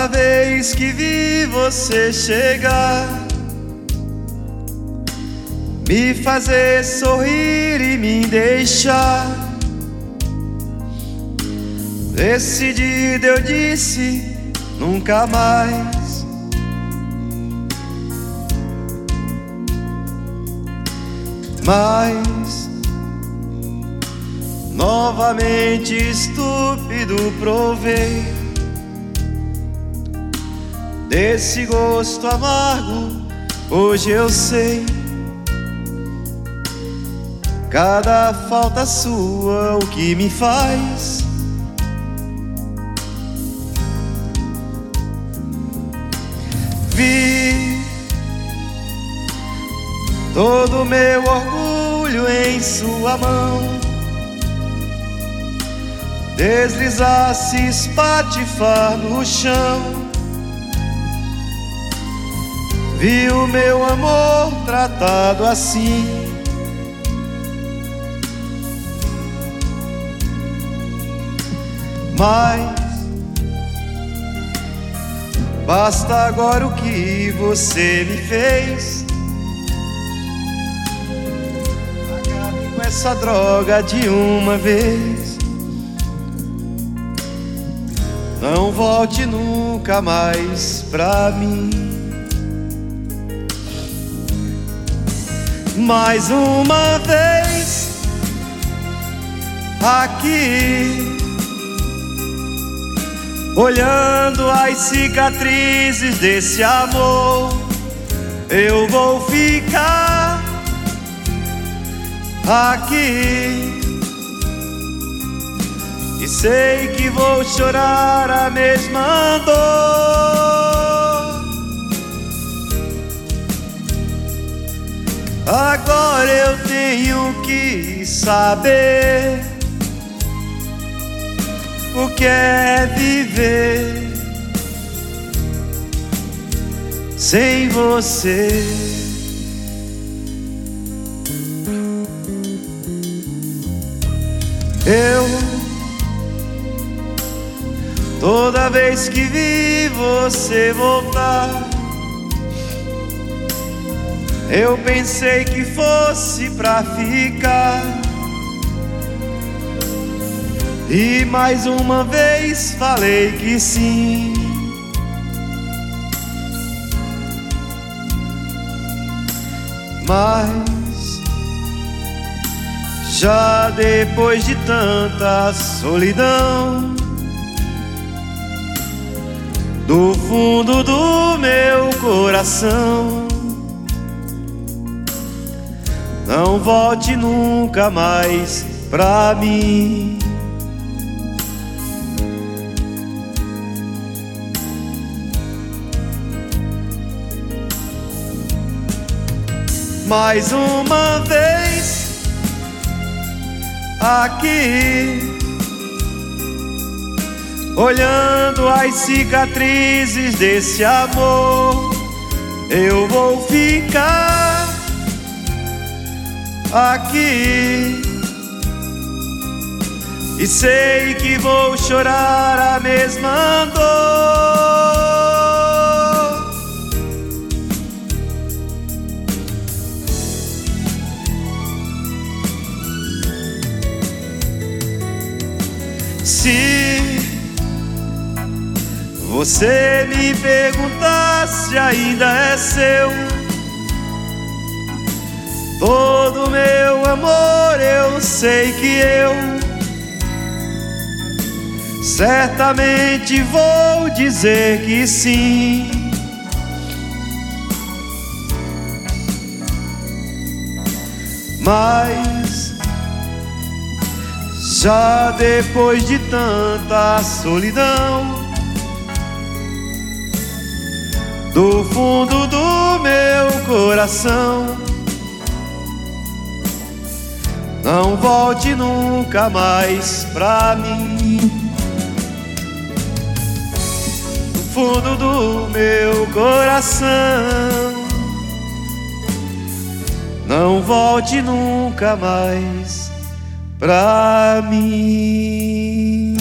vez que vi você chegar, me fazer sorrir e me deixar, decidido eu disse nunca mais. Mas novamente estúpido provei desse gosto amargo. Hoje eu sei, cada falta sua o que me faz. Vi todo meu orgulho em sua mão deslizar, se espatifar no chão. Vi o meu amor tratado assim, mas basta agora o que você me fez. Acabe com essa droga de uma vez. Não volte nunca mais pra mim. Mais uma vez aqui, olhando as cicatrizes desse amor, eu vou ficar aqui e sei que vou chorar a mesma dor. Agora eu tenho que saber o que é viver sem você. Toda vez que vi você voltar, eu pensei que fosse pra ficar. E mais uma vez falei que sim. Mas já depois de tanta solidão, do fundo do meu coração, não volte nunca mais pra mim. Mais uma vez aqui, olhando as cicatrizes desse amor, eu vou ficar aqui e sei que vou chorar a mesma dor. Se você me perguntar se ainda é seu todo meu amor, eu sei que eu certamente vou dizer que sim. Mas já depois de tanta solidão, do fundo do meu coração, não volte nunca mais pra mim. Do fundo do meu coração, não volte nunca mais pra mim.